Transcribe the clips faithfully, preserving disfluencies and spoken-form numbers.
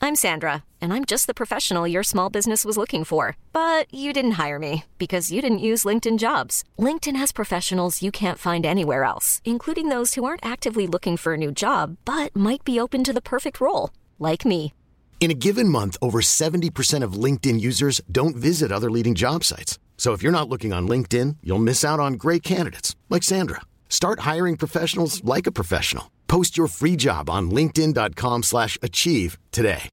I'm Sandra, and I'm just the professional your small business was looking for. But you didn't hire me because you didn't use LinkedIn Jobs. LinkedIn has professionals you can't find anywhere else, including those who aren't actively looking for a new job, but might be open to the perfect role, like me. In a given month, over seventy percent of LinkedIn users don't visit other leading job sites. So if you're not looking on LinkedIn, you'll miss out on great candidates like Sandra. Start hiring professionals like a professional. Post your free job on linkedin.com slash achieve today.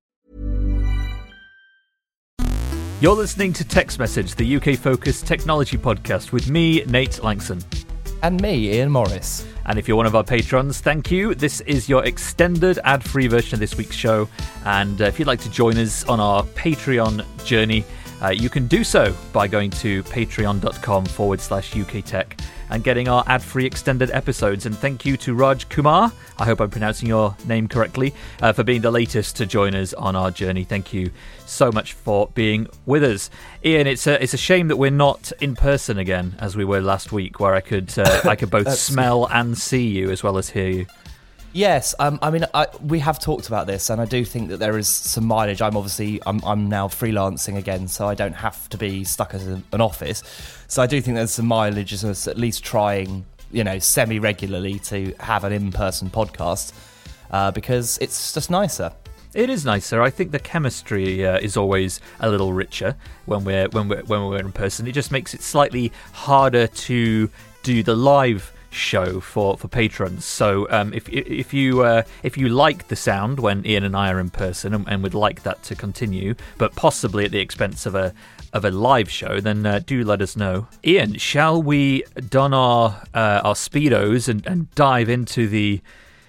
You're listening to Text Message, the U K-focused technology podcast with me, Nate Langson. And me, Ian Morris. And if you're one of our patrons, thank you. This is your extended ad-free version of this week's show. And uh, if you'd like to join us on our Patreon journey, uh, you can do so by going to patreon.com forward slash UK Tech and getting our ad-free extended episodes. And thank you to Raj Kumar, I hope I'm pronouncing your name correctly, uh, for being the latest to join us on our journey. Thank you so much for being with us. Ian, it's a, it's a shame that we're not in person again, as we were last week, where I could uh, I could both smell and see you as well as hear you. Yes, um, I mean, I, we have talked about this, and I do think that there is some mileage. I'm obviously, I'm, I'm now freelancing again, so I don't have to be stuck at an office. So I do think there's some mileage as us at least trying, you know, semi-regularly to have an in-person podcast, uh, because it's just nicer. It is nicer. I think the chemistry uh, is always a little richer when we're when we're when we're in person. It just makes it slightly harder to do the live show for, for patrons. So um, if if you uh, if you like the sound when Ian and I are in person and, and would like that to continue, but possibly at the expense of a of a live show, then uh, do let us know. Ian, shall we don our uh, our speedos and, and dive into the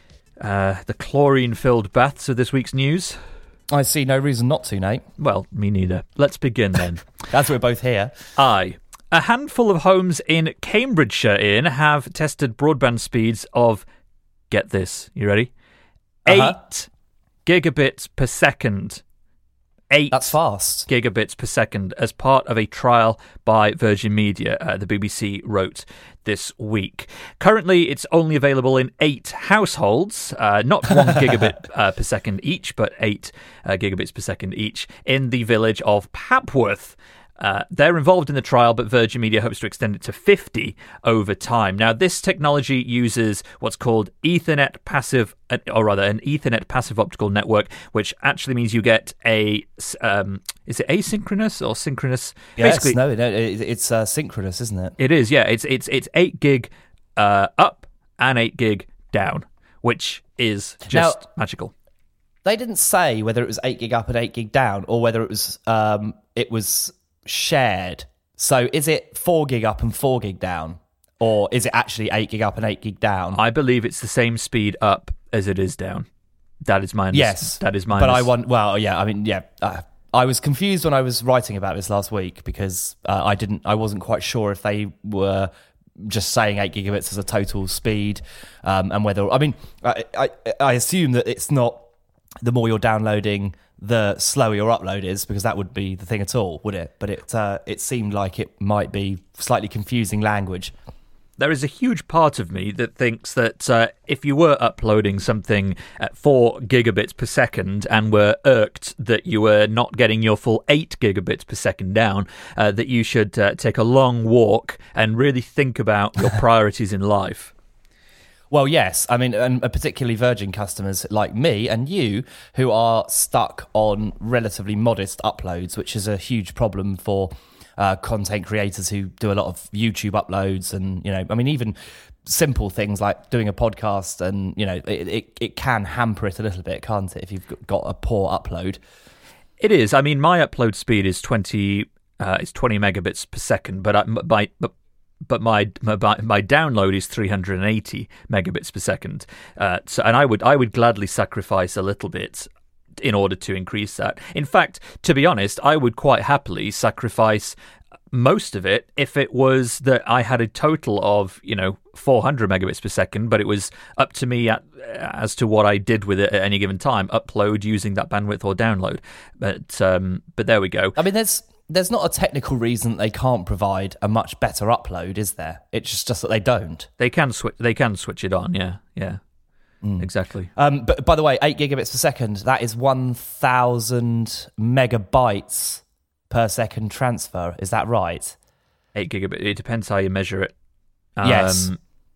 uh, the chlorine-filled baths of this week's news? I see no reason not to, Nate. Well, me neither. Let's begin then. As we're both here. Aye. A handful of homes in Cambridgeshire, Ian, have tested broadband speeds of, get this, you ready? Uh-huh. Eight gigabits per second. Eight That's fast. gigabits per second as part of a trial by Virgin Media, uh, the B B C wrote this week. Currently, it's only available in eight households, uh, not one gigabit uh, per second each, but eight uh, gigabits per second each in the village of Papworth. Uh, they're involved in the trial, but Virgin Media hopes to extend it to fifty over time. Now, this technology uses what's called Ethernet passive, or rather, an Ethernet passive optical network, which actually means you get a, um, is it asynchronous or synchronous? Yes, Basically, no, no, it's uh, synchronous, isn't it? It is, yeah. It's it's it's eight gig uh, up and eight gig down, which is just now, magical. They didn't say whether it was eight gig up and eight gig down, or whether it was um, it was. shared. So is it four gig up and four gig down, or is it actually eight gig up and eight gig down? I believe it's the same speed up as it is down. That is my yes. That is my. But I want. Well, yeah. I mean, yeah. Uh, I was confused when I was writing about this last week because uh, I didn't. I wasn't quite sure if they were just saying eight gigabits as a total speed, um, and whether. I mean, I, I I assume that it's not. The more you're downloading, the slower your upload is, because that would be the thing at all, would it? But it uh, it seemed like it might be slightly confusing language. There is a huge part of me that thinks that uh, if you were uploading something at four gigabits per second and were irked that you were not getting your full eight gigabits per second down, uh, that you should uh, take a long walk and really think about your priorities in life. Well, yes. I mean, and particularly Virgin customers like me and you who are stuck on relatively modest uploads, which is a huge problem for uh, content creators who do a lot of YouTube uploads. And, you know, I mean, even simple things like doing a podcast and, you know, it, it, it can hamper it a little bit, can't it, if you've got a poor upload? It is. I mean, my upload speed is twenty, uh, it's twenty megabits per second, but I, by, but But my, my my download is three hundred eighty megabits per second. Uh, so, and I would I would gladly sacrifice a little bit in order to increase that. In fact, to be honest, I would quite happily sacrifice most of it if it was that I had a total of, you know, four hundred megabits per second, but it was up to me at, as to what I did with it at any given time, upload using that bandwidth or download. But um, but there we go. I mean, there's there's not a technical reason that they can't provide a much better upload, is there? It's just, just that they don't. They can switch. They can switch it on. Yeah, yeah. Mm. Exactly. Um, but by the way, eight gigabits per second, that is one thousand megabytes per second transfer. Is that right? eight gigabit. It depends how you measure it. Um, yes.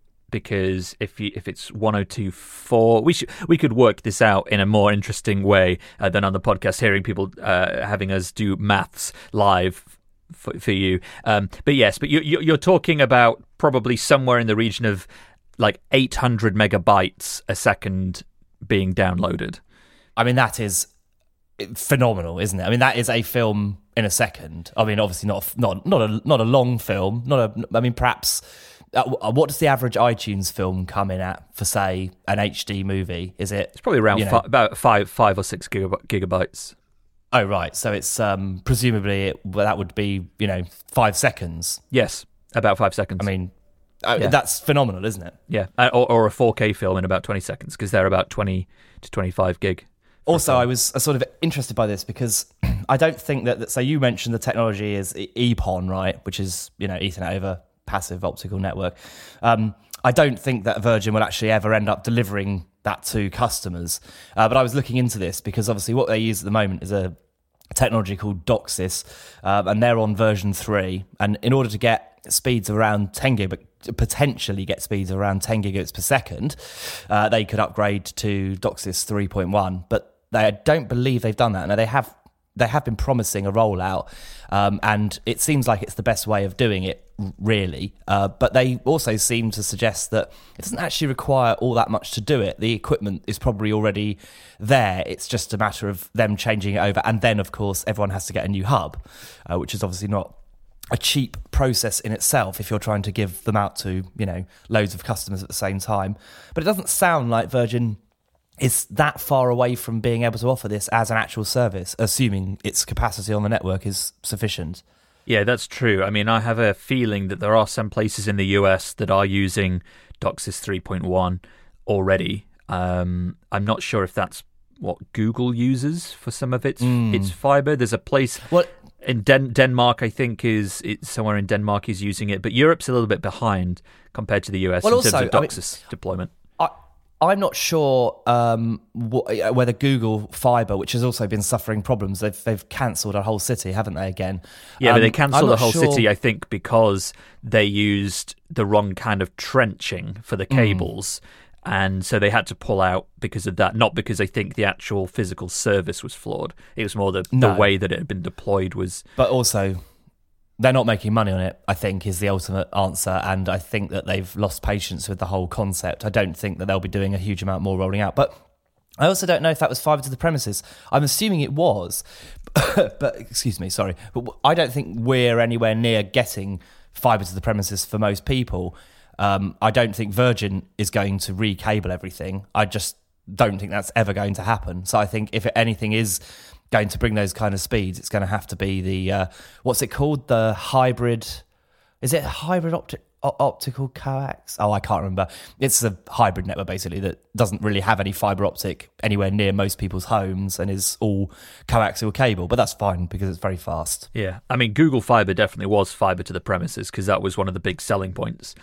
Because if you, if it's one oh two point four, we should we could work this out in a more interesting way uh, than on the podcast, hearing people uh, having us do maths live for, for you. Um, but yes, but you, you're talking about probably somewhere in the region of like eight hundred megabytes a second being downloaded. I mean, that is phenomenal, isn't it? I mean, that is a film in a second. I mean, obviously not not not a not a long film. Not a. I mean, perhaps. Uh, what does the average iTunes film come in at for, say, an H D movie? Is it? It's probably around you know, fi- about five, five or six gigab- gigabytes. Oh, right. So it's um, presumably it, well, that would be, you know, five seconds. Yes, about five seconds. I mean, uh, yeah. That's phenomenal, isn't it? Yeah, uh, or, or a four K film in about twenty seconds, because they're about twenty to twenty-five gig. Also, I was sort of interested by this because I don't think that, that. So you mentioned the technology is E P O N, right? Which is, you know, Ethernet over passive optical network. Um, I don't think that Virgin will actually ever end up delivering that to customers. Uh, but I was looking into this because obviously what they use at the moment is a technology called DOCSIS, uh, and they're on version three. And in order to get speeds of around ten gig, potentially get speeds of around ten gigabits per second, uh, they could upgrade to DOCSIS three point one. But they don't believe they've done that. Now they have. They have been promising a rollout, um, and it seems like it's the best way of doing it, really. Uh, but they also seem to suggest that it doesn't actually require all that much to do it. The equipment is probably already there. It's just a matter of them changing it over. And then, of course, everyone has to get a new hub, uh, which is obviously not a cheap process in itself if you're trying to give them out to, you know, loads of customers at the same time. But it doesn't sound like Virgin is that far away from being able to offer this as an actual service, assuming its capacity on the network is sufficient. Yeah, that's true. I mean, I have a feeling that there are some places in the U S that are using DOCSIS three point one already. Um, I'm not sure if that's what Google uses for some of its mm. its fiber. There's a place well, in Den- Denmark, I think, is it's somewhere in Denmark is using it, but Europe's a little bit behind compared to the U S well, in also, terms of DOCSIS I mean, deployment. I, I'm not sure um, wh- whether Google Fiber, which has also been suffering problems, they've they've cancelled a whole city, haven't they? Again, yeah, um, but they cancelled the whole sure... city, I think, because they used the wrong kind of trenching for the cables, mm. and so they had to pull out because of that. Not because I think the actual physical service was flawed; it was more the no. the way that it had been deployed was. But also, they're not making money on it, I think, is the ultimate answer. And I think that they've lost patience with the whole concept. I don't think that they'll be doing a huge amount more rolling out. But I also don't know if that was fibre to the premises. I'm assuming it was. But, excuse me, sorry. But I don't think we're anywhere near getting fibre to the premises for most people. Um, I don't think Virgin is going to re-cable everything. I just don't think that's ever going to happen. So I think if anything is going to bring those kind of speeds, it's going to have to be the uh, what's it called, the hybrid is it hybrid optic o- optical coax oh I can't remember. It's a hybrid network basically that doesn't really have any fiber optic anywhere near most people's homes and is all coaxial cable, but that's fine because it's very fast. Yeah, I mean, Google Fiber definitely was fiber to the premises because that was one of the big selling points.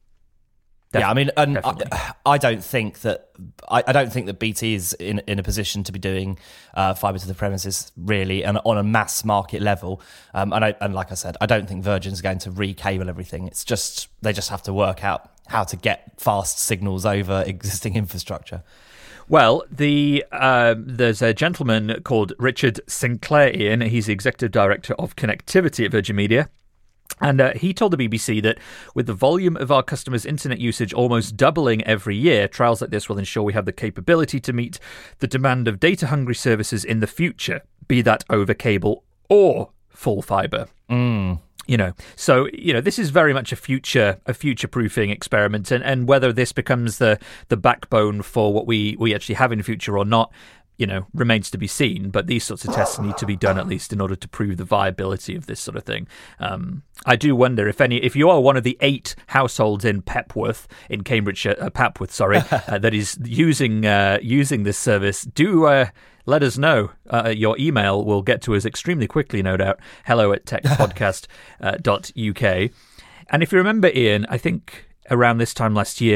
Def- yeah, I mean, and I, I don't think that I, I don't think that B T is in in a position to be doing uh, fibre to the premises really, and on a mass market level. Um, and I, and like I said, I don't think Virgin's going to re-cable everything. It's just they just have to work out how to get fast signals over existing infrastructure. Well, the uh, there's a gentleman called Richard Sinclair, Ian. He's the executive director of connectivity at Virgin Media. And uh, he told the B B C that with the volume of our customers' internet usage almost doubling every year, trials like this will ensure we have the capability to meet the demand of data-hungry services in the future, be that over cable or full fibre. Mm. You know, so, you know, this is very much a future a future-proofing experiment, and, and whether this becomes the, the backbone for what we, we actually have in the future or not, you know, remains to be seen. But these sorts of tests need to be done at least in order to prove the viability of this sort of thing. Um, I do wonder if any, if you are one of the eight households in Pepworth, in Cambridgeshire, uh, Papworth, sorry, uh, that is using uh, using this service, do uh, let us know. Uh, your email will get to us extremely quickly, no doubt. Hello at techpodcast dot uk. And if you remember, Ian, I think around this time last year,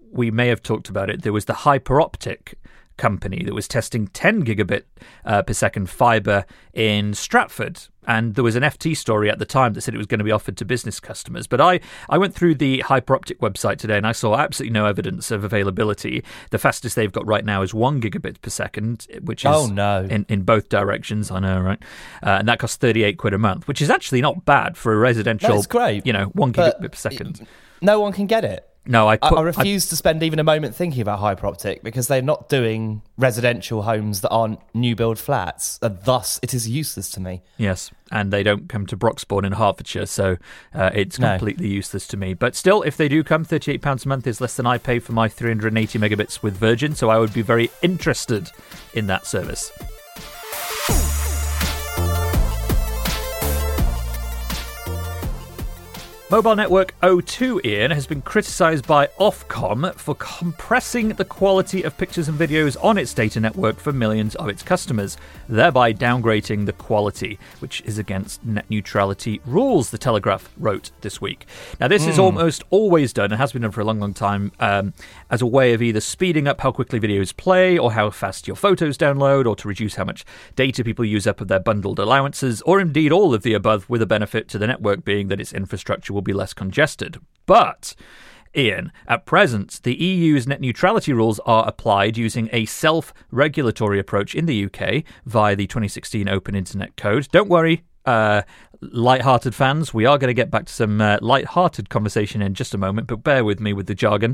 we may have talked about it. There was the Hyperoptic company that was testing ten gigabit uh, per second fibre in Stratford. And there was an F T story at the time that said it was going to be offered to business customers. But I, I went through the Hyperoptic website today and I saw absolutely no evidence of availability. The fastest they've got right now is one gigabit per second, which is oh, no. in, in both directions. I know, right? Uh, and that costs thirty-eight quid a month, which is actually not bad for a residential, That's great. you know, one gigabit per second. No one can get it. No, I, put, I, I refuse I, to spend even a moment thinking about Hyperoptic because they're not doing residential homes that aren't new build flats, and thus it is useless to me. Yes, and they don't come to Broxbourne in Hertfordshire, so uh, it's No. completely useless to me. But still, if they do come, thirty-eight pounds a month is less than I pay for my three hundred eighty megabits with Virgin, so I would be very interested in that service. Mobile network O two, Ian, has been criticised by Ofcom for compressing the quality of pictures and videos on its data network for millions of its customers, thereby downgrading the quality, which is against net neutrality rules, The Telegraph wrote this week. Now, this mm. is almost always done, and has been done for a long, long time, um, as a way of either speeding up how quickly videos play, or how fast your photos download, or to reduce how much data people use up of their bundled allowances, or indeed all of the above, with a benefit to the network being that its infrastructure will be less congested. But, Ian, at present, the E U's net neutrality rules are applied using a self-regulatory approach in the U K via the twenty sixteen Open Internet Code. Don't worry, uh, light-hearted fans, we are going to get back to some uh, light-hearted conversation in just a moment, but bear with me with the jargon.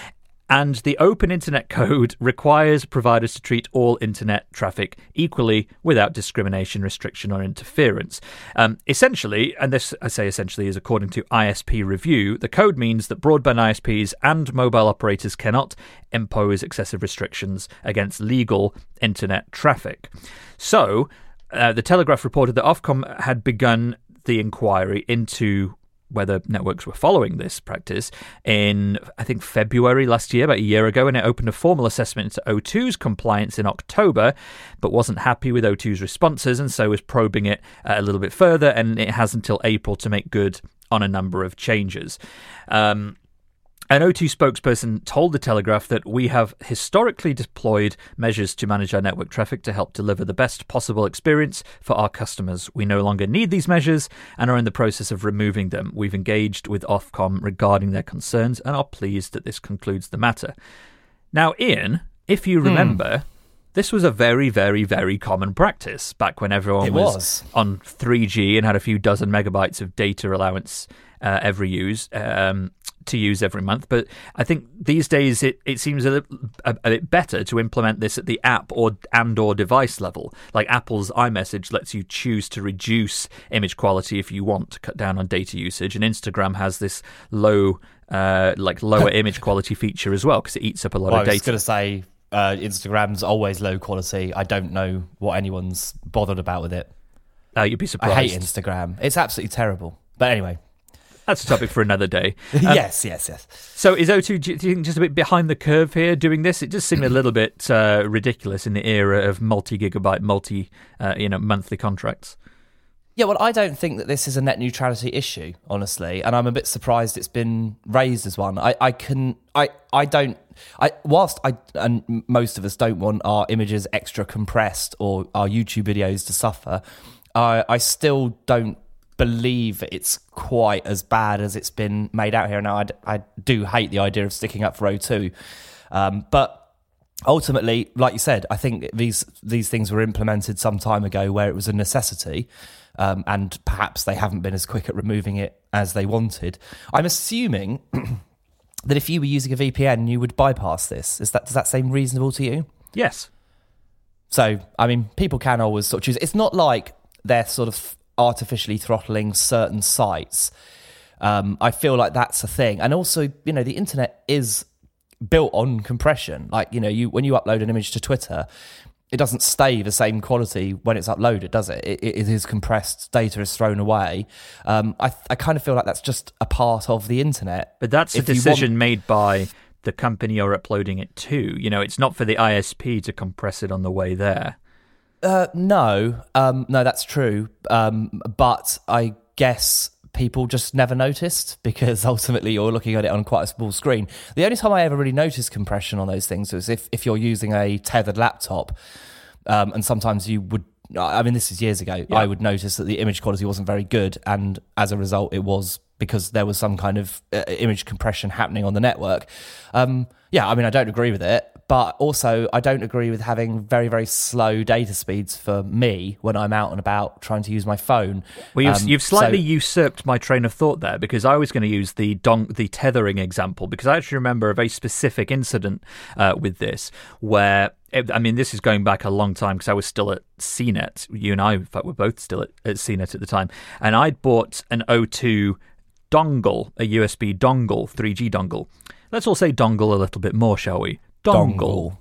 And the Open Internet Code requires providers to treat all internet traffic equally without discrimination, restriction or interference. Um, essentially, and this I say essentially is according to I S P Review, the code means that broadband I S Ps and mobile operators cannot impose excessive restrictions against legal internet traffic. So, uh, the Telegraph reported that Ofcom had begun the inquiry into whether networks were following this practice in, I think, February last year, about a year ago, and it opened a formal assessment into O two's compliance in October, but wasn't happy with O two's responses, and so was probing it uh, a little bit further, and it has until April to make good on a number of changes. Um, An O two spokesperson told The Telegraph that we have historically deployed measures to manage our network traffic to help deliver the best possible experience for our customers. We no longer need these measures and are in the process of removing them. We've engaged with Ofcom regarding their concerns and are pleased that this concludes the matter. Now, Ian, if you remember, mm. this was a very, very, very common practice back when everyone was, was on three G and had a few dozen megabytes of data allowance uh, every use. Um, to use every month, but I think these days it, it seems a, a, a bit better to implement this at the app or and or device level. Like Apple's iMessage lets you choose to reduce image quality if you want to cut down on data usage, and Instagram has this low, uh, like lower image quality feature as well because it eats up a lot well, of data. I was going to say uh, Instagram's always low quality. I don't know what anyone's bothered about with it. Uh, you'd be surprised. I hate Instagram. It's absolutely terrible. But anyway. That's a topic for another day. Um, yes, yes, yes. So is O two, do you think, just a bit behind the curve here doing this? It just seemed a little bit uh, ridiculous in the era of multi-gigabyte, multi, uh, you know, monthly contracts. Yeah, well, I don't think that this is a net neutrality issue, honestly, and I'm a bit surprised it's been raised as one. I, I can, I, I don't, I whilst I and most of us don't want our images extra compressed or our YouTube videos to suffer, I, I still don't believe it's quite as bad as it's been made out here. Now, I, I do hate the idea of sticking up for O two, um, but ultimately, like you said, I think these these things were implemented some time ago where it was a necessity, um, and perhaps they haven't been as quick at removing it as they wanted. I'm assuming that if you were using a V P N, you would bypass this. Is that does that seem reasonable to you? Yes. So, I mean, people can always sort of choose. It's not like they're sort of artificially throttling certain sites. Um, I feel like that's a thing. And also, you know, the internet is built on compression. Like, you know, you when you upload an image to Twitter, it doesn't stay the same quality when it's uploaded, does it? It, it is compressed, data is thrown away. Um, I, I kind of feel like that's just a part of the internet. But that's if a decision want- made by the company you're uploading it to. You know, it's not for the I S P to compress it on the way there. Uh, no, um, no, that's true. Um, but I guess people just never noticed because ultimately you're looking at it on quite a small screen. The only time I ever really noticed compression on those things was if, if you're using a tethered laptop, um, and sometimes you would, I mean, this is years ago, yeah. I would notice that the image quality wasn't very good, and as a result, it was because there was some kind of uh, image compression happening on the network. Um, yeah, I mean, I don't agree with it, but also I don't agree with having very, very slow data speeds for me when I'm out and about trying to use my phone. Well, you've, um, you've slightly so, usurped my train of thought there, because I was going to use the don- the tethering example, because I actually remember a very specific incident uh, with this where, I mean, this is going back a long time because I was still at C net. You and I, in fact, were both still at, at C net at the time. And I'd bought an O two dongle, a U S B dongle, three G dongle. Let's all say dongle a little bit more, shall we? Dongle. dongle.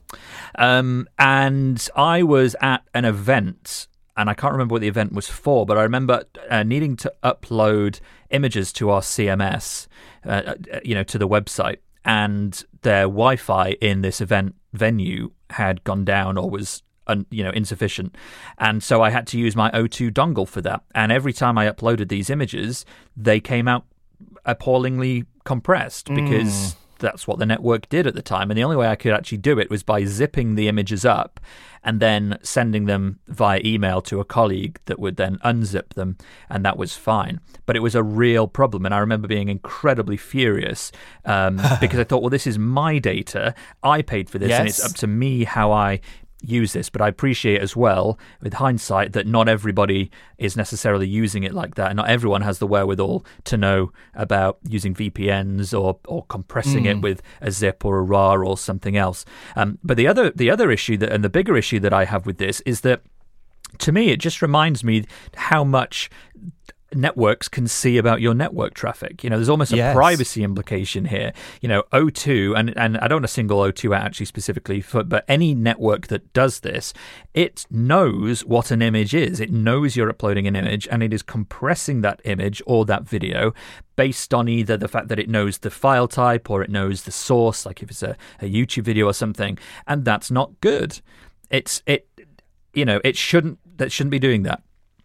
Um, and I was at an event, and I can't remember what the event was for, but I remember uh, needing to upload images to our C M S, uh, you know, to the website. And their Wi-Fi in this event venue had gone down or was un, you know insufficient, and so I had to use my O two dongle for that. And every time I uploaded these images, they came out appallingly compressed because mm. that's what the network did at the time. And the only way I could actually do it was by zipping the images up and then sending them via email to a colleague that would then unzip them, and that was fine. But it was a real problem, and I remember being incredibly furious um, because I thought, well, this is my data. I paid for this, yes. and it's up to me how I use this. But I appreciate as well, with hindsight, that not everybody is necessarily using it like that, and not everyone has the wherewithal to know about using V P Ns or or compressing mm. it with a zip or a R A R or something else. Um, but the other the other issue that, and the bigger issue that I have with this is that, to me, it just reminds me how much networks can see about your network traffic. You know, there's almost a yes. privacy implication here. You know, O two, and, and I don't want to single O two out actually specifically, for, but any network that does this, it knows what an image is. It knows you're uploading an image, and it is compressing that image or that video based on either the fact that it knows the file type or it knows the source, like if it's a, a YouTube video or something, and that's not good. It's, it, you know, it shouldn't, that shouldn't be doing that.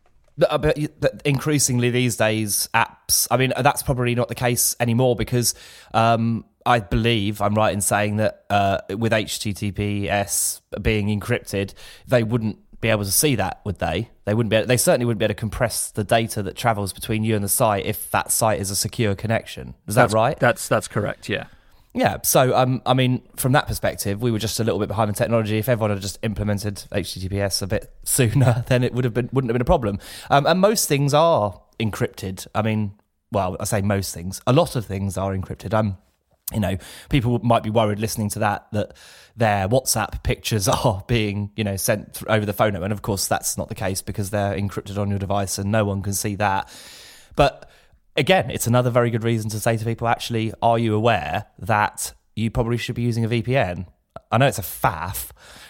But increasingly these days, apps, I mean, that's probably not the case anymore because um, I believe I'm right in saying that uh, with H T T P S being encrypted, they wouldn't be able to see that, would they? They wouldn't be. Able, they certainly wouldn't be able to compress the data that travels between you and the site if that site is a secure connection. Is that's, that right? That's that's correct. Yeah. Yeah, so um, I mean, from that perspective, we were just a little bit behind in technology. If everyone had just implemented H T T P S a bit sooner, then it would have been wouldn't have been a problem. Um, and most things are encrypted. I mean, well, I say most things. A lot of things are encrypted. Um, you know, people might be worried listening to that that their WhatsApp pictures are being, you know, sent over the phone, and of course that's not the case because they're encrypted on your device and no one can see that. But again, it's another very good reason to say to people, actually, are you aware that you probably should be using a V P N? I know it's a faff,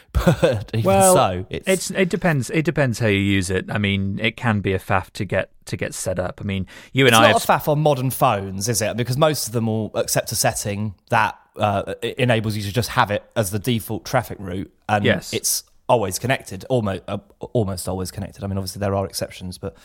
but even well, so, it's... it's it depends. It depends how you use it. I mean, it can be a faff to get to get set up. I mean, you and it's I. It's not have... a faff on modern phones, is it? Because most of them will accept a setting that uh, enables you to just have it as the default traffic route, and yes. it's always connected, almost uh, almost always connected. I mean, obviously there are exceptions, but.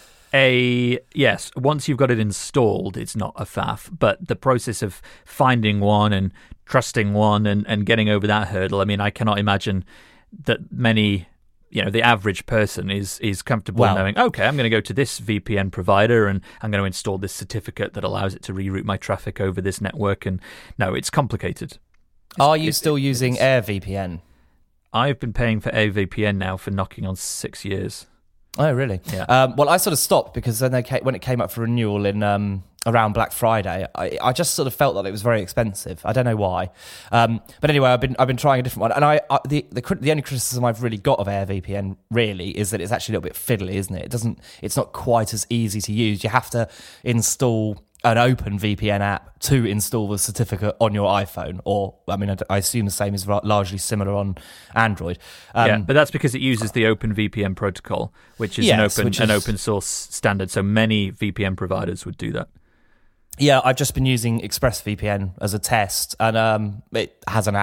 A yes, once you've got it installed, it's not a faff, but the process of finding one and trusting one and, and getting over that hurdle, I mean, I cannot imagine that many, you know, the average person is is comfortable well, knowing, okay, I'm going to go to this V P N provider and I'm going to install this certificate that allows it to reroute my traffic over this network. And no, it's complicated. It's, are you still it, using AirVPN? I've been paying for AirVPN now for knocking on six years. Oh, really? Yeah. Um, well, I sort of stopped because when they came, when it came up for renewal in um, around Black Friday, I, I just sort of felt that it was very expensive. I don't know why, um, but anyway, I've been I've been trying a different one, and I, I the, the the only criticism I've really got of AirVPN really is that it's actually a little bit fiddly, isn't it? It doesn't. It's not quite as easy to use. You have to install an open V P N app to install the certificate on your iPhone, or I mean, I, I assume the same is largely similar on Android. Um, yeah, but that's because it uses the Open V P N protocol, which is yes, an open is, an open source standard. So many V P N providers would do that. Yeah, I've just been using ExpressVPN as a test, and um, it has an app.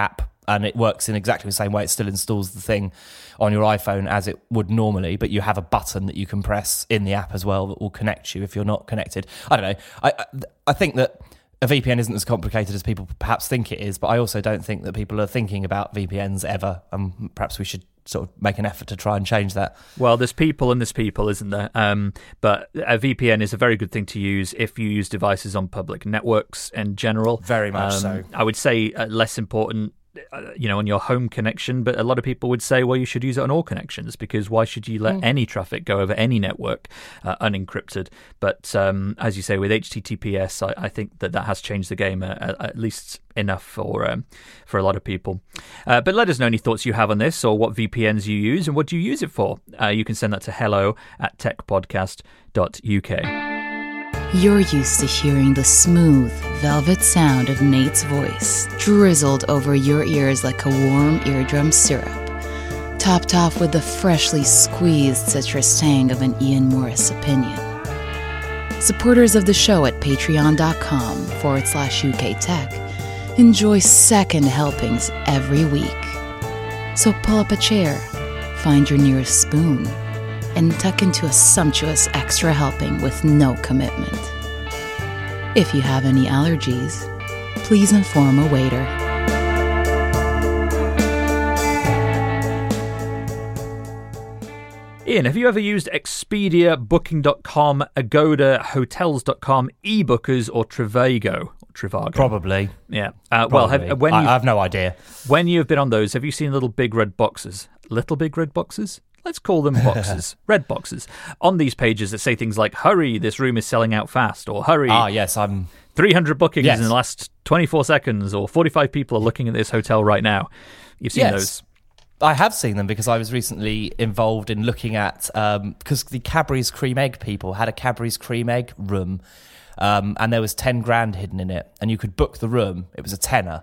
and it works in exactly the same way. It still installs the thing on your iPhone as it would normally, but you have a button that you can press in the app as well that will connect you if you're not connected. I don't know. I I, I think that a V P N isn't as complicated as people perhaps think it is, but I also don't think that people are thinking about V P Ns ever, and perhaps we should sort of make an effort to try and change that. Well, there's people and there's people, isn't there? Um, but a V P N is a very good thing to use if you use devices on public networks in general. Very much um, so. I would say uh, less important, uh, you know, on your home connection, but a lot of people would say, well, you should use it on all connections, because why should you let mm. any traffic go over any network uh, unencrypted? But um, as you say, with H T T P S, I, I think that that has changed the game, uh, at least enough for um, for a lot of people. Uh, but let us know any thoughts you have on this, or what V P Ns you use and what do you use it for. Uh, you can send that to hello at techpodcast dot U K. You're used to hearing the smooth, velvet sound of Nate's voice drizzled over your ears like a warm eardrum syrup, topped off with the freshly squeezed citrus tang of an Ian Morris opinion. Supporters of the show at patreon.com forward slash UK Tech enjoy second helpings every week. So pull up a chair, find your nearest spoon, and tuck into a sumptuous extra helping with no commitment. If you have any allergies, please inform a waiter. Ian, have you ever used Expedia, Booking dot com, Agoda, Hotels dot com, eBookers, or Trivago? Trivago. Probably. Yeah. Uh, well, have, when I, I have no idea. When you've been on those, have you seen little big red boxes? Little big red boxes? Let's call them boxes. Red boxes. On these pages that say things like, hurry, this room is selling out fast, or hurry. Ah, yes, I'm... three hundred bookings yes. in the last twenty-four seconds, or forty-five people are looking at this hotel right now. You've seen yes. those. I have seen them because I was recently involved in looking at, um, because the Cadbury's Cream Egg people had a Cadbury's Cream Egg room, um, and there was ten grand hidden in it, and you could book the room. It was a tenner,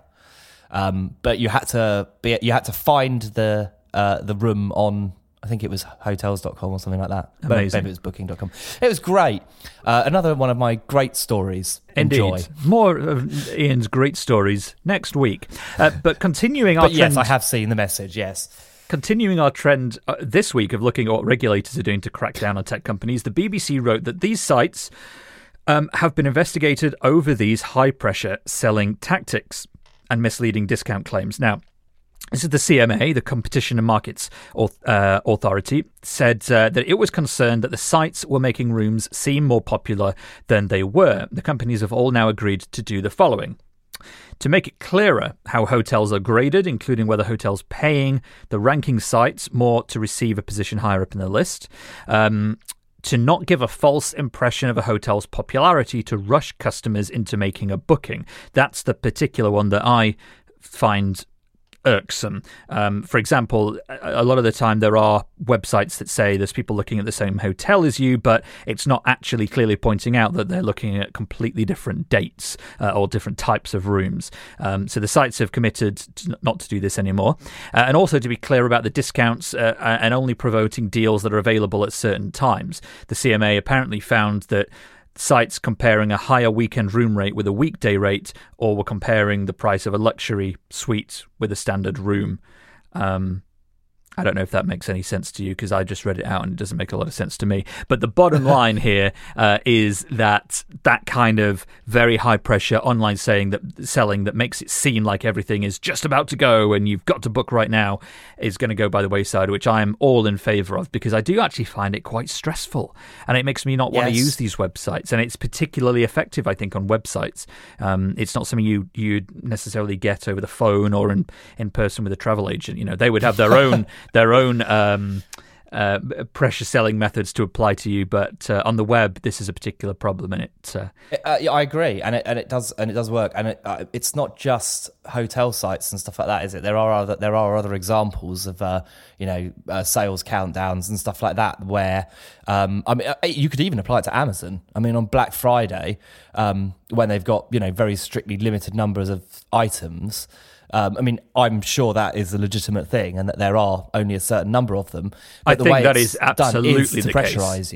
um, but you had to be, you had to find the uh, the room on, I think it was hotels dot com or something like that. Amazing. Maybe it was booking dot com. It was great. Uh, another one of my great stories. Indeed. Enjoy. More of Ian's great stories next week. Uh, but continuing our but yes, trend... I have seen the message, yes. Continuing our trend uh, this week of looking at what regulators are doing to crack down on tech companies, the B B C wrote that these sites um, have been investigated over these high-pressure selling tactics and misleading discount claims. Now, this is the C M A, the Competition and Markets uh, Authority, said uh, that it was concerned that the sites were making rooms seem more popular than they were. The companies have all now agreed to do the following. To make it clearer how hotels are graded, including whether hotels paying the ranking sites more to receive a position higher up in the list, um, to not give a false impression of a hotel's popularity to rush customers into making a booking. That's the particular one that I find irksome. Um, for example, a lot of the time there are websites that say there's people looking at the same hotel as you, but it's not actually clearly pointing out that they're looking at completely different dates uh, or different types of rooms. Um, so the sites have committed to not to do this anymore. Uh, and also to be clear about the discounts uh, and only promoting deals that are available at certain times. The C M A apparently found that sites comparing a higher weekend room rate with a weekday rate, or were comparing the price of a luxury suite with a standard room. Um, I don't know if that makes any sense to you, because I just read it out and it doesn't make a lot of sense to me. But the bottom line here uh, is that that kind of very high pressure online saying that selling that makes it seem like everything is just about to go and you've got to book right now is going to go by the wayside, which I am all in favour of, because I do actually find it quite stressful and it makes me not want yes. to use these websites. And it's particularly effective, I think, on websites. Um, it's not something you you'd necessarily get over the phone or in, in person with a travel agent. You know, they would have their own their own um, uh, pressure selling methods to apply to you, but uh, on the web, this is a particular problem, and it. Uh, uh, yeah, I agree, and it and it does and it does work, and it, uh, it's not just hotel sites and stuff like that, is it? There are other there are other examples of uh, you know uh, sales countdowns and stuff like that, where um, I mean you could even apply it to Amazon. I mean, on Black Friday, um, when they've got you know very strictly limited numbers of items. Um, I mean, I'm sure that is a legitimate thing, and that there are only a certain number of them. But I the think way that it's is absolutely done is to the pressurize case. you.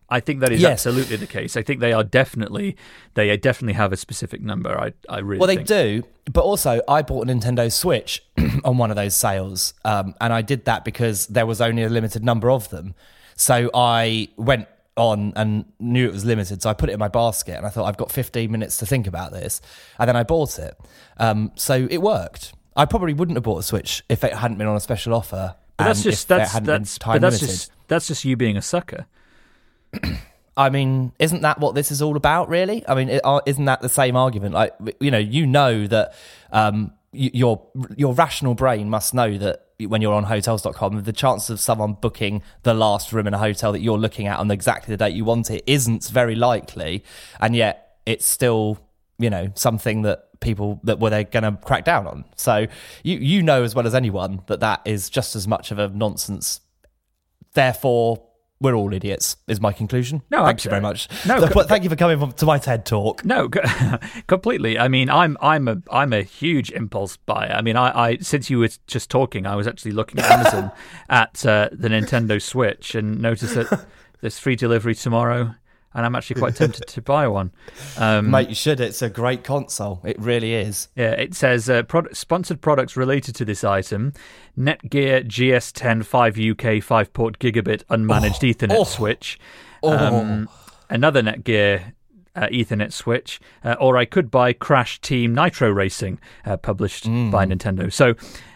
I think that is Yes. absolutely the case. I think they are definitely they definitely have a specific number. I I really Well, they think. do, but also I bought a Nintendo Switch on one of those sales, um, and I did that because there was only a limited number of them. So I went on and knew it was limited, so I put it in my basket, and I thought I've got fifteen minutes to think about this, and then I bought it. Um, so it worked. I probably wouldn't have bought a Switch if it hadn't been on a special offer. But that's and just if that's it hadn't that's been time but that's limited. just that's just you being a sucker. I mean, isn't that what this is all about, really? I mean, it, uh, isn't that the same argument? Like, you know, you know that um, y- your your rational brain must know that when you're on hotels dot com, the chance of someone booking the last room in a hotel that you're looking at on exactly the date you want it isn't very likely, and yet it's still, you know, something that people that were they going to crack down on. So you you know as well as anyone that that is just as much of a nonsense. Therefore, we're all idiots, is my conclusion. No, thank you absolutely. very much. No, So, co- but thank you for coming to my TED talk. No, co- completely. I mean, I'm I'm a I'm a huge impulse buyer. I mean, I, I since you were just talking, I was actually looking at Amazon at uh, the Nintendo Switch and noticed that there's free delivery tomorrow, and I'm actually quite tempted to buy one. Um, Mate, you should. It's a great console. It really is. Yeah, it says uh, product, sponsored products related to this item: Netgear G S ten five U K five port gigabit unmanaged Oh, Ethernet oh, switch, oh. um, another Netgear uh, Ethernet switch, uh, or I could buy Crash Team Nitro Racing, uh, published Mm. by Nintendo. So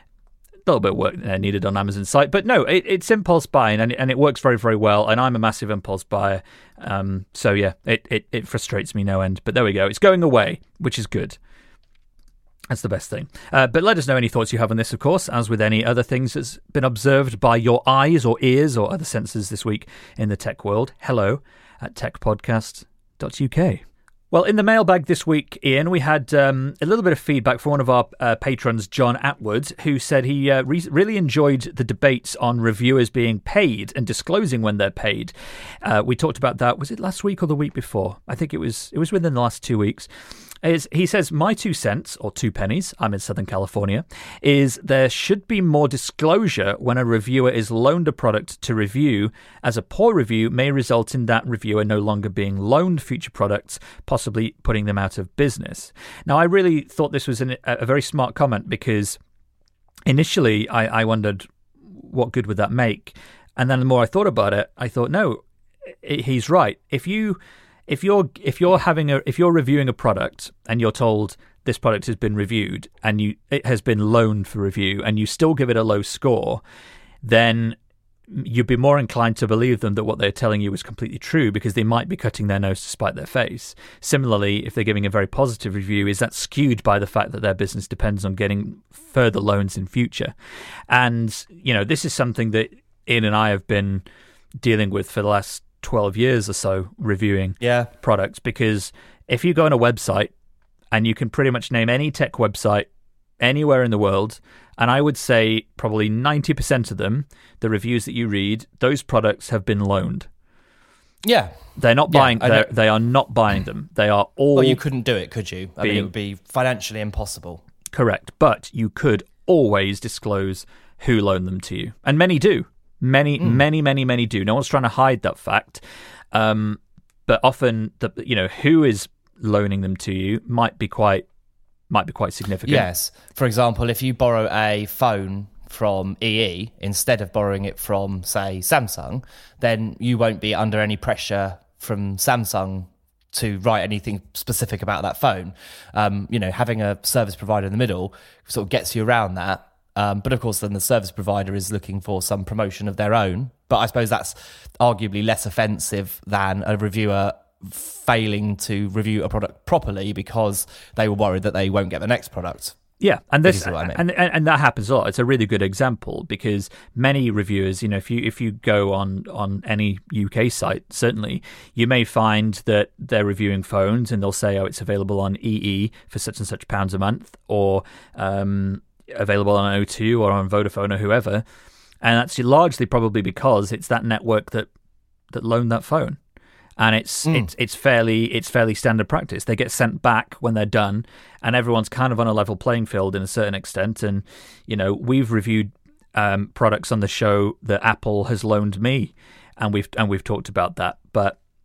a little bit of work uh, needed on Amazon's site, but no, it, it's impulse buying, and, and it works very, very well. And I'm a massive impulse buyer, um, so yeah, it, it it frustrates me no end. But there we go, it's going away, which is good. That's the best thing. Uh, but let us know any thoughts you have on this, of course, as with any other things that's been observed by your eyes or ears or other senses this week in the tech world. Hello at tech podcast dot U K. Well, in the mailbag this week, Ian, we had um, a little bit of feedback from one of our uh, patrons, John Atwood, who said he uh, re- really enjoyed the debates on reviewers being paid and disclosing when they're paid. Uh, we talked about that. Was it last week or the week before? I think it was. It was within the last two weeks. Is he says, my two cents, or two pennies, I'm in Southern California, is there should be more disclosure when a reviewer is loaned a product to review, as a poor review may result in that reviewer no longer being loaned future products, possibly putting them out of business. Now, I really thought this was an, a very smart comment, because initially I, I wondered what good would that make? And then the more I thought about it, I thought, no, he's right. If you... If you're if you're having a if you're reviewing a product and you're told this product has been reviewed and you it has been loaned for review and you still give it a low score, then you'd be more inclined to believe them that what they're telling you is completely true, because they might be cutting their nose to spite their face. Similarly, if they're giving a very positive review, is that skewed by the fact that their business depends on getting further loans in future? And you know, this is something that Ian and I have been dealing with for the last twelve years or so, reviewing Yeah. products, because if you go on a website and you can pretty much name any tech website anywhere in the world, and I would say probably ninety percent of them, the reviews that you read, those products have been loaned. Yeah. They're not Yeah, buying I they're, know. they are not buying them. They are all Well, you couldn't do it, could you? I mean, Being- it would be financially impossible. correct, but you could always disclose who loaned them to you, and many do. Many, Mm. many, many, many do. No one's trying to hide that fact. Um, but often, the you know who is loaning them to you might be quite might be quite significant. Yes. For example, if you borrow a phone from E E instead of borrowing it from, say, Samsung, then you won't be under any pressure from Samsung to write anything specific about that phone. Um, you know, having a service provider in the middle sort of gets you around that. Um, but of course, then the service provider is looking for some promotion of their own. But I suppose that's arguably less offensive than a reviewer failing to review a product properly because they were worried that they won't get the next product. Yeah, and If this you see what I mean. and, and and that happens a lot. It's a really good example, because many reviewers, you know, if you if you go on on any U K site, certainly you may find that they're reviewing phones and they'll say, oh, it's available on E E for such and such pounds a month, or um, available on O two or on Vodafone or whoever, and that's largely probably because it's that network that that loaned that phone. And it's Mm. it's it's fairly it's fairly standard practice. They get sent back when they're done, and everyone's kind of on a level playing field in a certain extent. And you know, we've reviewed um, products on the show that Apple has loaned me, and we've and we've talked about that. But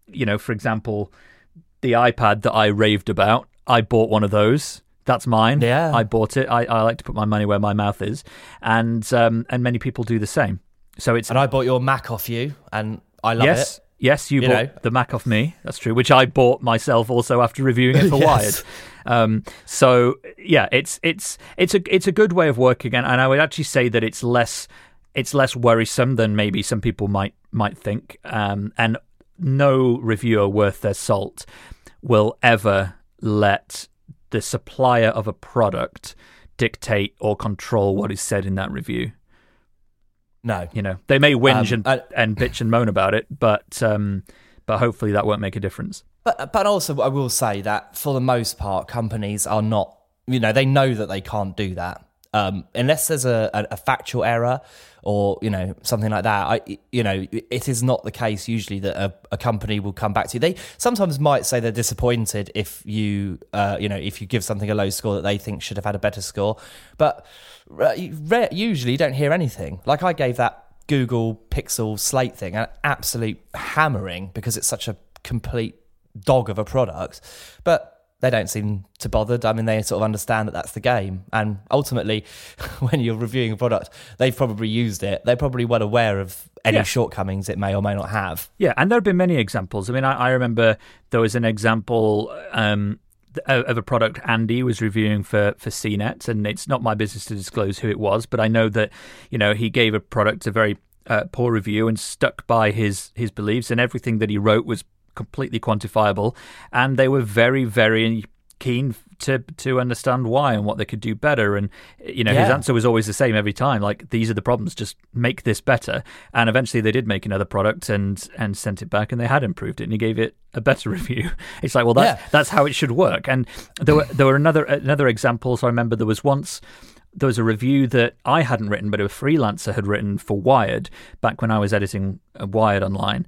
you know, for example, the iPad that I raved about, I bought one of those. That's mine. Yeah. I bought it. I, I like to put my money where my mouth is, and um, and many people do the same. So it's and I bought your Mac off you, and I love yes, it. Yes, you, you bought know. the Mac off me. That's true. Which I bought myself also after reviewing it for yes. Wired. Um, so yeah, it's it's it's a it's a good way of working, and, and I would actually say that it's less it's less worrisome than maybe some people might might think. Um, and no reviewer worth their salt will ever let the supplier of a product dictate or control what is said in that review. No, you know, they may whinge um, and, I, and bitch and moan about it, but um, but hopefully that won't make a difference. But but also, I will say that for the most part, companies are not, you know, they know that they can't do that um, unless there's a, a, a factual error or, you know, something like that. I, you know, it is not the case usually that a, a company will come back to you. They sometimes might say they're disappointed if you, uh, you know, if you give something a low score that they think should have had a better score. But usually you don't hear anything. Like I gave that Google Pixel Slate thing an absolute hammering because it's such a complete dog of a product, but they don't seem to bothered. I mean, they sort of understand that that's the game, and ultimately when you're reviewing a product, they've probably used it, they're probably well aware of any yeah. shortcomings it may or may not have. Yeah, and there have been many examples. I mean, I, I remember there was an example um of a product Andy was reviewing for, for C net, and it's not my business to disclose who it was, but I know that, you know, he gave a product a very uh, poor review and stuck by his, his beliefs, and everything that he wrote was completely quantifiable, and they were very, very keen to to understand why and what they could do better. And, you know, yeah. his answer was always the same every time, like, these are the problems, just make this better. And eventually they did make another product and and sent it back, and they had improved it, and he gave it a better review. It's like, well, that's yeah. that's how it should work. And there were there were another another example. So I remember there was once there was a review that I hadn't written, but a freelancer had written for Wired back when I was editing Wired Online,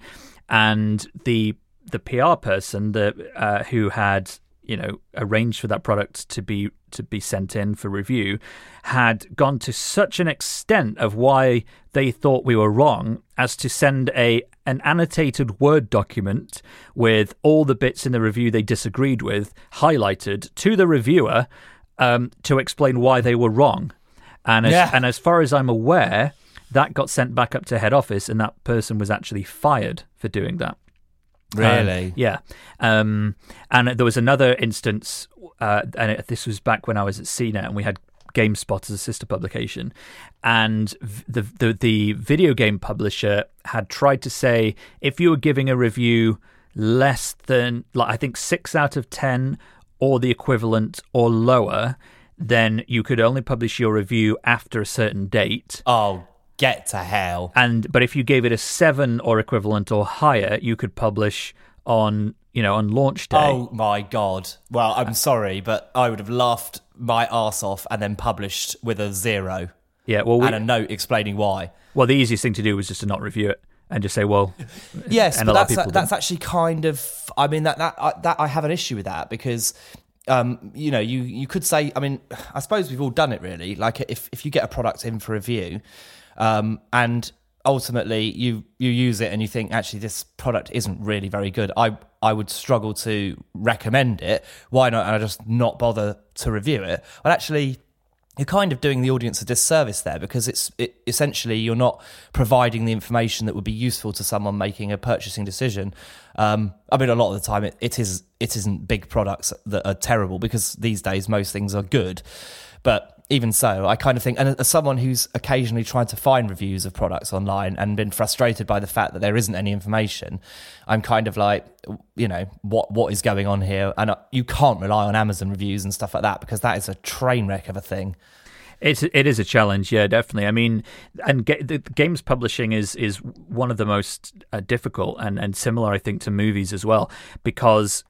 and the the P R person that uh, who had, you know, arranged for that product to be to be sent in for review had gone to such an extent of why they thought we were wrong as to send a an annotated Word document with all the bits in the review they disagreed with highlighted to the reviewer um, to explain why they were wrong. And as, yeah. and as far as I'm aware, that got sent back up to head office, and that person was actually fired for doing that. Really? Um, yeah. Um, and there was another instance, uh, and it, this was back when I was at C net, and we had GameSpot as a sister publication, and the, the the video game publisher had tried to say if you were giving a review less than, like, I think six out of ten or the equivalent or lower, then you could only publish your review after a certain date. Oh, get to hell. And but if you gave it a seven or equivalent or higher, you could publish on, you know, on launch day. Oh my God. Well, I'm sorry, but I would have laughed my arse off and then published with a zero. Yeah, well, we, and a note explaining why. Well, the easiest thing to do was just to not review it and just say, well, yes, and but a lot that's of people that's don't. actually kind of. I mean, that that I, that I have an issue with that because. Um, you know, you, you could say, I mean, I suppose we've all done it really. Like if, if you get a product in for review, um, and ultimately you, you use it and you think, actually, this product isn't really very good, I I would struggle to recommend it. Why not? And I just not bother to review it. Well, actually, you're kind of doing the audience a disservice there because it's it, essentially you're not providing the information that would be useful to someone making a purchasing decision. Um, I mean, a lot of the time it, it is it isn't big products that are terrible because these days most things are good. But even so, I kind of think, and as someone who's occasionally tried to find reviews of products online and been frustrated by the fact that there isn't any information, I'm kind of like, you know, what what is going on here? And you can't rely on Amazon reviews and stuff like that because that is a train wreck of a thing. It's it is a challenge, yeah, definitely. I mean, and ga- the games publishing is is one of the most uh, difficult and, and similar, I think, to movies as well, because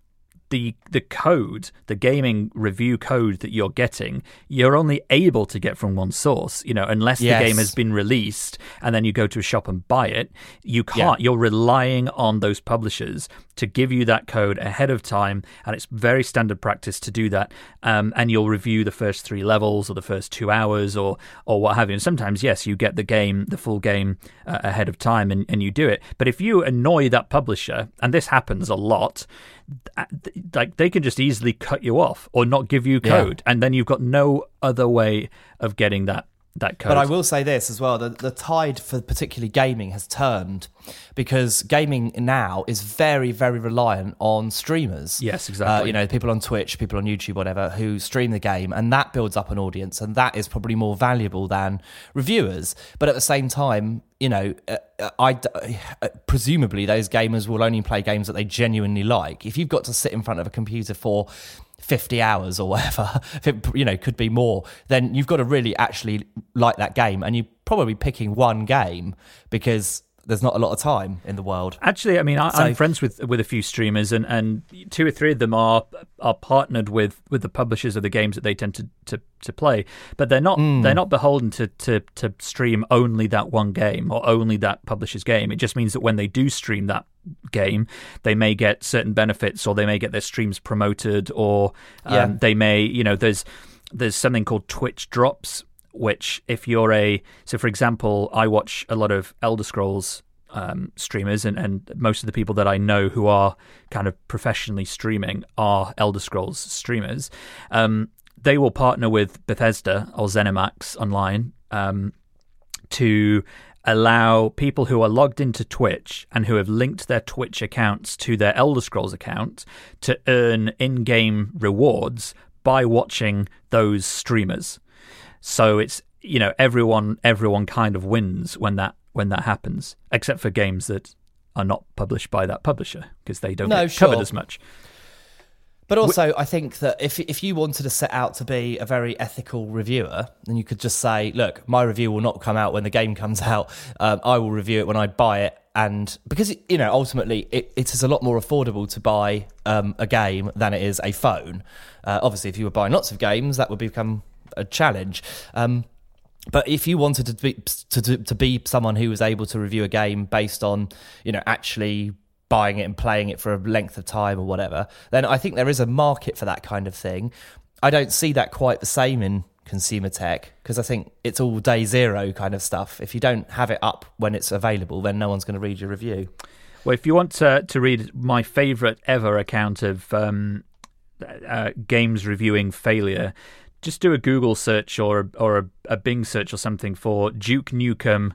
the the code, the gaming review code that you're getting, you're only able to get from one source, you know, unless yes. the game has been released and then you go to a shop and buy it. You can't. Yeah. You're relying on those publishers to give you that code ahead of time, and it's very standard practice to do that. Um, and you'll review the first three levels or the first two hours or or what have you. And sometimes, yes, you get the game, the full game uh, ahead of time, and, and you do it. But if you annoy that publisher, and this happens a lot, like they can just easily cut you off or not give you code, yeah. and then you've got no other way of getting that that code. But I will say this as well: the, the tide for particularly gaming has turned, because gaming now is very, very reliant on streamers. Yes, exactly. Uh, you know, people on Twitch, people on YouTube, whatever, who stream the game, and that builds up an audience, and that is probably more valuable than reviewers. But at the same time, you know, uh, I uh, presumably those gamers will only play games that they genuinely like. If you've got to sit in front of a computer for fifty hours or whatever, you know, could be more, then you've got to really actually like that game, and you're probably picking one game because there's not a lot of time in the world. Actually, I mean, I, so, I'm friends with with a few streamers, and, and two or three of them are are partnered with, with the publishers of the games that they tend to, to, to play. But they're not mm. they're not beholden to, to, to stream only that one game or only that publisher's game. It just means that when they do stream that game, they may get certain benefits, or they may get their streams promoted, or um, yeah. they may, you know, there's there's something called Twitch drops, which if you're a, so for example, I watch a lot of Elder Scrolls um, streamers, and, and most of the people that I know who are kind of professionally streaming are Elder Scrolls streamers. Um, they will partner with Bethesda or ZeniMax Online um, to allow people who are logged into Twitch and who have linked their Twitch accounts to their Elder Scrolls account to earn in-game rewards by watching those streamers. So it's, you know, everyone everyone kind of wins when that when that happens, except for games that are not published by that publisher, because they don't no, get sure. covered as much. But also, I think that if if you wanted to set out to be a very ethical reviewer, then you could just say, look, my review will not come out when the game comes out. Um, I will review it when I buy it. And because, you know, ultimately, it, it is a lot more affordable to buy um, a game than it is a phone. Uh, obviously, if you were buying lots of games, that would become a challenge. Um, but if you wanted to be, to, to, to be someone who was able to review a game based on, you know, actually buying it and playing it for a length of time or whatever, then I think there is a market for that kind of thing. I don't see that quite the same in consumer tech, because I think it's all day zero kind of stuff. If you don't have it up when it's available, then no one's going to read your review. Well, if you want to, to read my favourite ever account of um, uh, games reviewing failure, just do a Google search or a, or a, a Bing search or something for Duke Nukem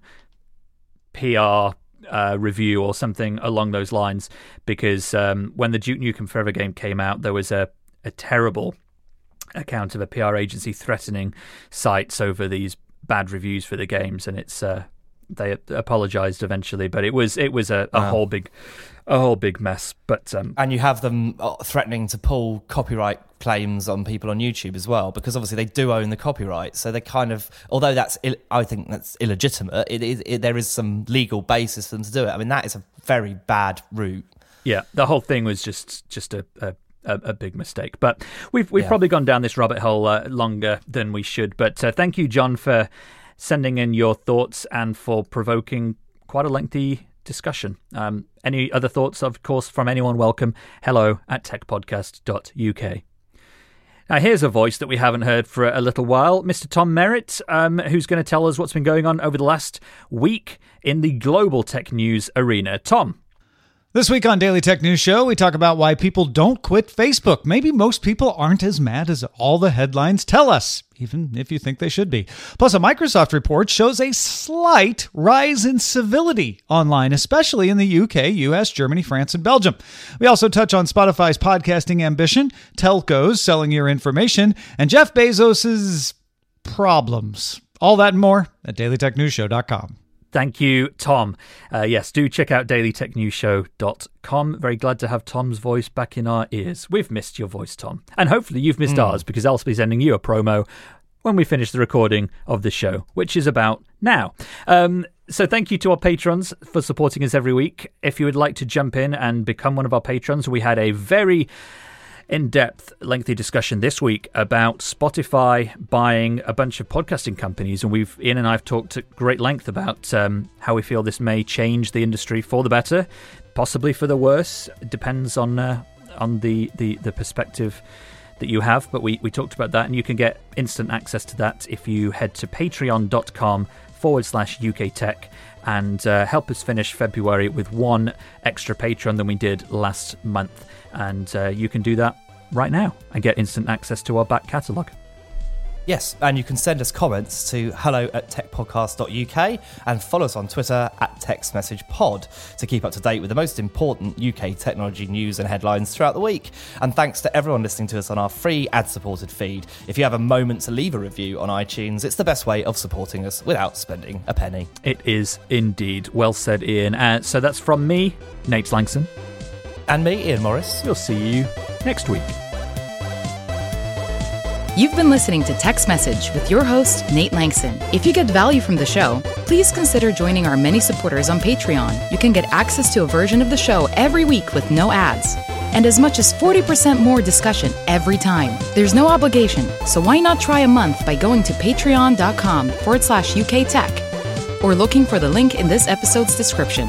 P R uh, review or something along those lines, because um, when the Duke Nukem Forever game came out, there was a, a terrible account of a P R agency threatening sites over these bad reviews for the games, and it's uh, they apologized eventually, but it was it was a, a wow. whole big a whole big mess. But um, and you have them threatening to pull copyright claims on people on YouTube as well, because obviously they do own the copyright, so they kind of, although that's Ill, I think that's illegitimate, it is it, there is some legal basis for them to do it. I mean, that is a very bad route. Yeah, the whole thing was just just a, a A, a big mistake. But we've we've yeah. probably gone down this rabbit hole uh, longer than we should. But uh, thank you, John, for sending in your thoughts and for provoking quite a lengthy discussion. Um, any other thoughts, of course, from anyone, welcome. Hello at tech podcast dot U K. Now, here's a voice that we haven't heard for a little while, Mister Tom Merritt, um, who's going to tell us what's been going on over the last week in the global tech news arena. Tom. This week on Daily Tech News Show, we talk about why people don't quit Facebook. Maybe most people aren't as mad as all the headlines tell us, even if you think they should be. Plus, a Microsoft report shows a slight rise in civility online, especially in the U K, U S, Germany, France, and Belgium. We also touch on Spotify's podcasting ambition, telcos selling your information, and Jeff Bezos's problems. All that and more at daily tech news show dot com. Thank you, Tom. Uh, yes, do check out daily tech news show dot com. Very glad to have Tom's voice back in our ears. We've missed your voice, Tom. And hopefully you've missed mm. ours, because I'll be sending you a promo when we finish the recording of the show, which is about now. Um, so thank you to our patrons for supporting us every week. If you would like to jump in and become one of our patrons, we had a very in-depth, lengthy discussion this week about Spotify buying a bunch of podcasting companies, and we've Ian and I have talked at great length about um, how we feel this may change the industry for the better, possibly for the worse. It depends on uh, on the, the, the perspective that you have, but we, we talked about that, and you can get instant access to that if you head to patreon.com forward slash UK Tech and uh, help us finish February with one extra Patreon than we did last month. And uh, you can do that right now and get instant access to our back catalogue. Yes, and you can send us comments to hello at techpodcast dot U K and follow us on Twitter at TextMessagePod to keep up to date with the most important U K technology news and headlines throughout the week. And thanks to everyone listening to us on our free ad-supported feed. If you have a moment to leave a review on iTunes, it's the best way of supporting us without spending a penny. It is indeed. Well said, Ian. Uh, so that's from me, Nate Langson. And me, Ian Morris. We'll see you next week. You've been listening to Text Message with your host, Nate Langson. If you get value from the show, please consider joining our many supporters on Patreon. You can get access to a version of the show every week with no ads, and as much as forty percent more discussion every time. There's no obligation, so why not try a month by going to patreon.com forward slash UK Tech or looking for the link in this episode's description.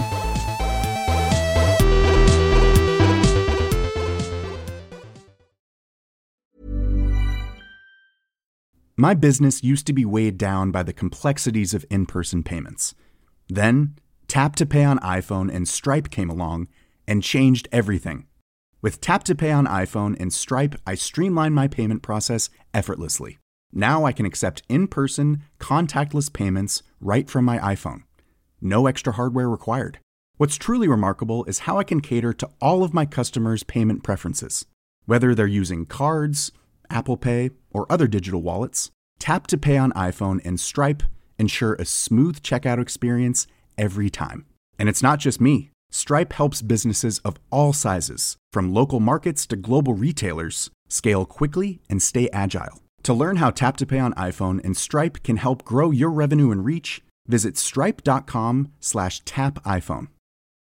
My business used to be weighed down by the complexities of in-person payments. Then, Tap to Pay on iPhone and Stripe came along and changed everything. With Tap to Pay on iPhone and Stripe, I streamlined my payment process effortlessly. Now I can accept in-person, contactless payments right from my iPhone. No extra hardware required. What's truly remarkable is how I can cater to all of my customers' payment preferences. Whether they're using cards, Apple Pay, or other digital wallets, Tap to Pay on iPhone and Stripe ensure a smooth checkout experience every time. And it's not just me. Stripe helps businesses of all sizes, from local markets to global retailers, scale quickly and stay agile. To learn how Tap to Pay on iPhone and Stripe can help grow your revenue and reach, visit stripe.com slash tap iPhone.